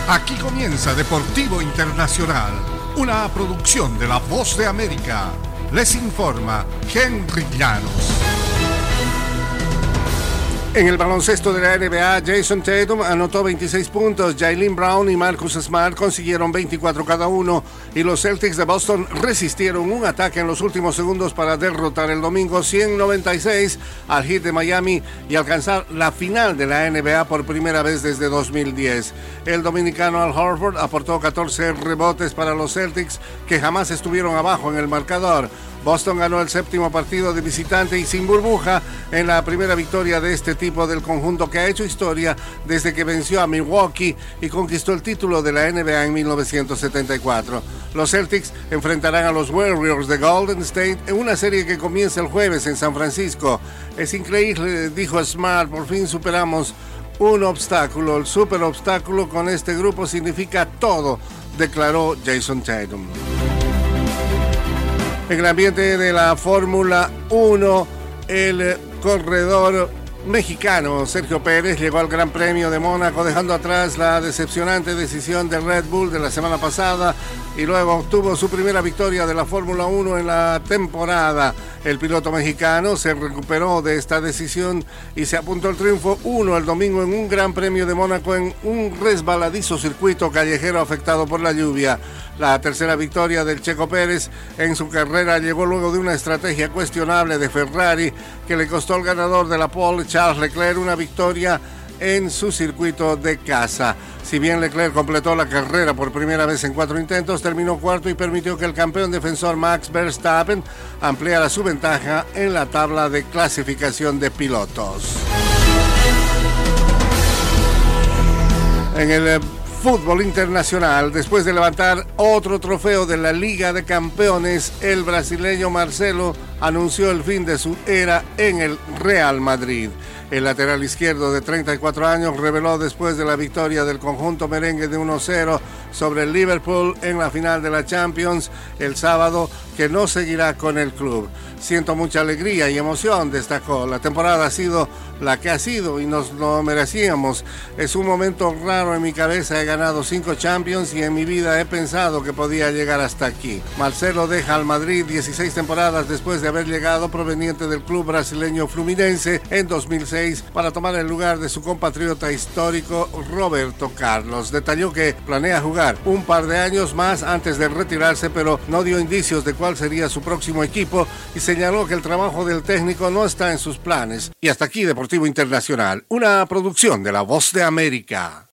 Aquí comienza Deportivo Internacional, una producción de La Voz de América. Les informa Henry Llanos. En el baloncesto de la NBA, Jason Tatum anotó 26 puntos, Jaylen Brown y Marcus Smart consiguieron 24 cada uno, y los Celtics de Boston resistieron un ataque en los últimos segundos para derrotar el domingo 100-96 al Heat de Miami y alcanzar la final de la NBA por primera vez desde 2010. El dominicano Al Horford aportó 14 rebotes para los Celtics, que jamás estuvieron abajo en el marcador. Boston ganó el séptimo partido de visitante y sin burbuja en la primera victoria de este tipo del conjunto, que ha hecho historia desde que venció a Milwaukee y conquistó el título de la NBA en 1974. Los Celtics enfrentarán a los Warriors de Golden State en una serie que comienza el jueves en San Francisco. Es increíble, dijo Smart, por fin superamos un obstáculo. El super obstáculo con este grupo significa todo, declaró Jason Tatum. En el ambiente de la Fórmula 1, el corredor mexicano Sergio Pérez llegó al Gran Premio de Mónaco, dejando atrás la decepcionante decisión de Red Bull de la semana pasada, y luego obtuvo su primera victoria de la Fórmula 1 en la temporada. El piloto mexicano se recuperó de esta decisión y se apuntó al triunfo 1 el domingo en un Gran Premio de Mónaco en un resbaladizo circuito callejero afectado por la lluvia. La tercera victoria del Checo Pérez en su carrera llegó luego de una estrategia cuestionable de Ferrari que le costó al ganador de la pole, Charles Leclerc, una victoria en su circuito de casa. Si bien Leclerc completó la carrera por primera vez en 4 intentos, terminó cuarto y permitió que el campeón defensor Max Verstappen ampliara su ventaja en la tabla de clasificación de pilotos. En el fútbol internacional, después de levantar otro trofeo de la Liga de Campeones, el brasileño Marcelo anunció el fin de su era en el Real Madrid. El lateral izquierdo de 34 años reveló después de la victoria del conjunto merengue de 1-0 sobre el Liverpool en la final de la Champions el sábado que no seguirá con el club. Siento mucha alegría y emoción, destacó. La temporada ha sido la que ha sido y nos lo merecíamos. Es un momento raro en mi cabeza. He ganado 5 Champions y en mi vida he pensado que podía llegar hasta aquí. Marcelo deja al Madrid 16 temporadas después de haber llegado proveniente del club brasileño Fluminense en 2006 para tomar el lugar de su compatriota histórico Roberto Carlos. Detalló que planea jugar un par de años más antes de retirarse, pero no dio indicios de cuál sería su próximo equipo y señaló que el trabajo del técnico no está en sus planes. Y hasta aquí Deportivo Internacional, una producción de La Voz de América.